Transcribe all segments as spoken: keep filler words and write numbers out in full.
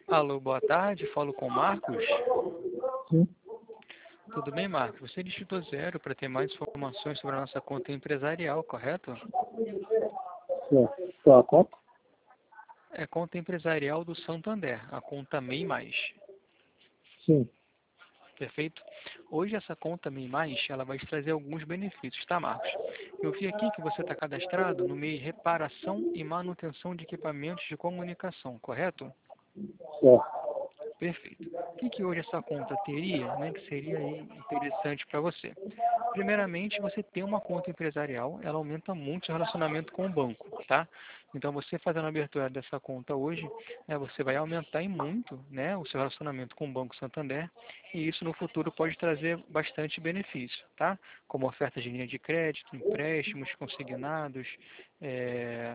Alô, boa tarde, falo com o Marcos. Sim, Tudo bem, Marcos? Você digitou zero para ter mais informações sobre a nossa conta empresarial, correto? certo. Qual a conta? É conta empresarial do Santander, a conta MEI Mais, Sim, perfeito? Hoje essa conta MEI Mais, ela vai te trazer alguns benefícios, tá, Marcos? Eu vi aqui que você está cadastrado no MEI Reparação e Manutenção de Equipamentos de Comunicação, correto? certo. Perfeito. O que, que hoje essa conta teria, né, que seria aí interessante para você? Primeiramente, você tem uma conta empresarial, ela aumenta muito seu relacionamento com o banco, tá? Então, você fazendo a abertura dessa conta hoje, né, você vai aumentar em muito, né, o seu relacionamento com o Banco Santander, e isso no futuro pode trazer bastante benefício, tá? Como oferta de linha de crédito, empréstimos consignados, é,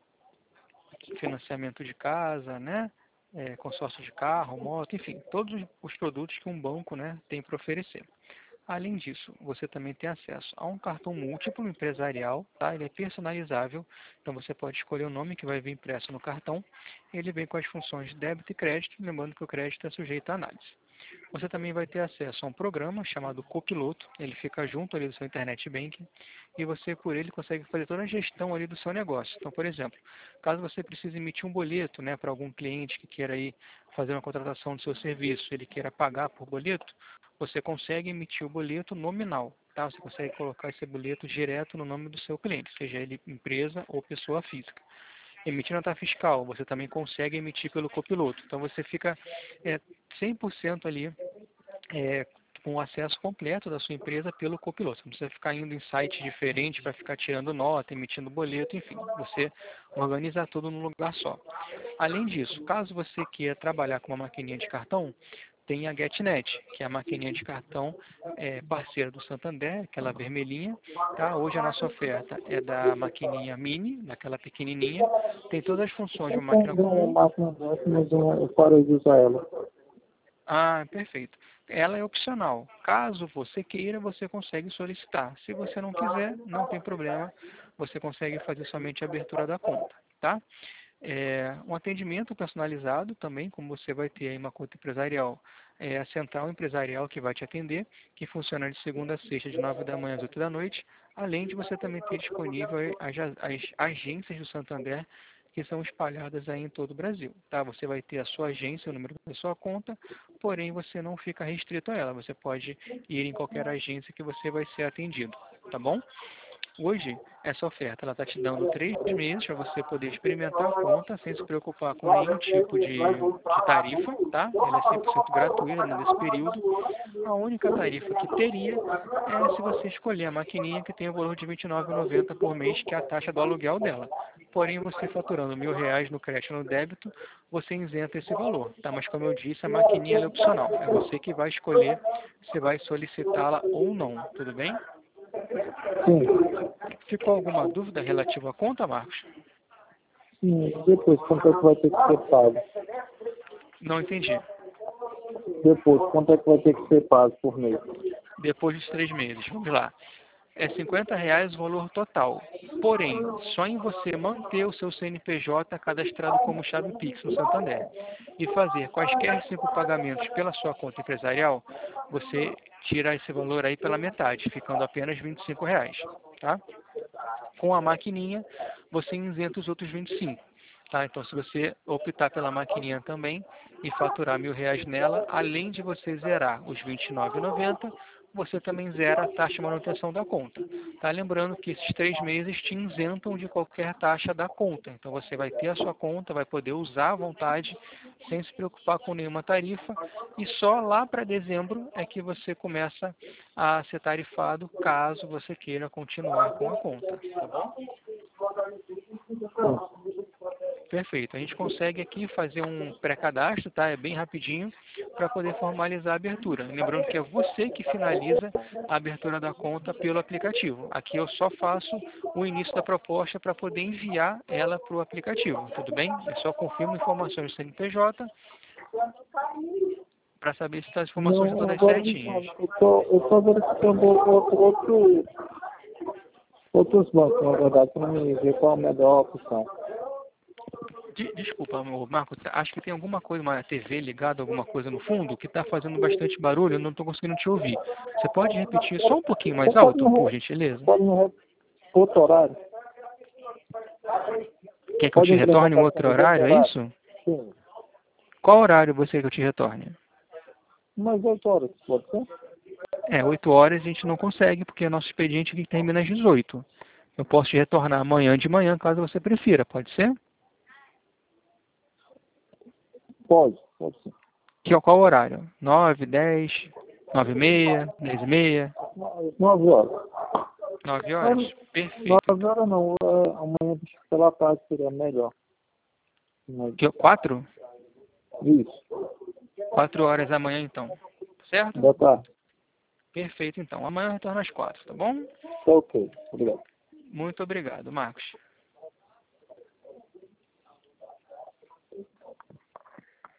financiamento de casa, né? É, consórcio de carro, moto, enfim, todos os produtos que um banco, né, tem para oferecer. Além disso, você também tem acesso a um cartão múltiplo empresarial, tá? Ele é personalizável, então você pode escolher o nome que vai vir impresso no cartão. Ele vem com as funções de débito e crédito, lembrando que o crédito é sujeito a análise. Você também vai ter acesso a um programa chamado Copiloto, ele fica junto ali do seu Internet Banking, e você por ele consegue fazer toda a gestão ali do seu negócio. Então, por exemplo, caso você precise emitir um boleto, né, para algum cliente que queira aí fazer uma contratação do seu serviço, ele queira pagar por boleto, você consegue emitir o boleto nominal, tá? Você consegue colocar esse boleto direto no nome do seu cliente, seja ele empresa ou pessoa física. Emitir nota fiscal, você também consegue emitir pelo copiloto. Então você fica é, cem por cento ali é, com o acesso completo da sua empresa pelo copiloto. Não precisa ficar indo em sites diferentes para ficar tirando nota, emitindo boleto, enfim. Você organiza tudo num lugar só. Além disso, caso você queira trabalhar com uma maquininha de cartão, tem a GetNet, que é a maquininha de cartão é, parceira do Santander, aquela vermelhinha. Tá? Hoje a nossa oferta é da maquininha mini, daquela pequenininha. Tem todas as funções de Eu uma máquina tenho uma comum. máquina dessa, mas eu eu parei de usar ela. Ah, perfeito. Ela é opcional. Caso você queira, você consegue solicitar. Se você não quiser, não tem problema. Você consegue fazer somente a abertura da conta, tá? É, um atendimento personalizado também, como você vai ter aí uma conta empresarial, é a central empresarial que vai te atender, que funciona de segunda a sexta, de nove da manhã às oito da noite, além de você também ter disponível as, as agências do Santander, que são espalhadas aí em todo o Brasil, tá? Você vai ter a sua agência, o número da sua conta, porém você não fica restrito a ela, você pode ir em qualquer agência que você vai ser atendido, tá bom? Hoje, essa oferta ela está te dando três meses para você poder experimentar a conta sem se preocupar com nenhum tipo de, de tarifa, tá? Ela é cem por cento gratuita nesse período. A única tarifa que teria é se você escolher a maquininha que tem o valor de vinte e nove reais e noventa centavos por mês, que é a taxa do aluguel dela. Porém, você faturando mil reais no crédito e no débito, você isenta esse valor, tá? Mas como eu disse, a maquininha ela é opcional. É você que vai escolher se vai solicitá-la ou não, tudo bem? Sim, Ficou alguma dúvida relativa à conta, Marcos? sim. Depois, quanto é que vai ter que ser pago? Não entendi. Depois, quanto é que vai ter que ser pago por mês? Depois dos três meses, vamos lá. É cinquenta reais o valor total. Porém, só em você manter o seu C N P J cadastrado como chave Pix no Santander e fazer quaisquer cinco pagamentos pela sua conta empresarial, você tira esse valor aí pela metade, ficando apenas vinte e cinco reais. Tá? Com a maquininha, você isenta os outros vinte e cinco. Tá? Então, se você optar pela maquininha também e faturar mil reais nela, além de você zerar os vinte e nove reais e noventa centavos, você também zera a taxa de manutenção da conta. Tá? Lembrando que esses três meses te isentam de qualquer taxa da conta. Então, você vai ter a sua conta, vai poder usar à vontade, sem se preocupar com nenhuma tarifa. E só lá para dezembro é que você começa a ser tarifado, caso você queira continuar com a conta. Tá bom? Perfeito. A gente consegue aqui fazer um pré-cadastro, tá? É bem rapidinho, para poder formalizar a abertura. Lembrando que é você que finaliza a abertura da conta pelo aplicativo. Aqui eu só faço o início da proposta para poder enviar ela para o aplicativo, tudo bem? Eu só confirmo informações do C N P J para saber se as informações estão Não, todas agora me certinhas. fala. Eu tô, eu tô verificando outro, outro, outros bancos, na verdade, para me ver qual a melhor opção. De- desculpa, amor, Marcos, acho que tem alguma coisa, uma T V ligada, alguma coisa no fundo, que está fazendo bastante barulho, eu não estou conseguindo te ouvir. Você pode repetir só um pouquinho mais Você pode alto, me, por re- gentileza? pode me re- outro horário? Quer que eu Pode te entrar em retorne em contato outro comigo outro horário, é horário? isso? Sim. Qual horário você quer que eu te retorne? Umas oito horas, pode ser? É, oito horas a gente não consegue, porque nosso expediente aqui termina às dezoito. Eu posso te retornar amanhã de manhã, caso você prefira, pode ser? Pode, pode ser. Que, qual horário? nove, dez, nove e meia, dez e meia, Nove horas. nove Não, horas? Perfeito, nove então. horas não, é, amanhã pela tarde seria melhor. Mas, Que, quatro? isso, Quatro horas amanhã, então. Certo? da tarde. Perfeito, então. Amanhã eu retorno às quatro, tá bom? Tá ok, obrigado. Muito obrigado, Marcos.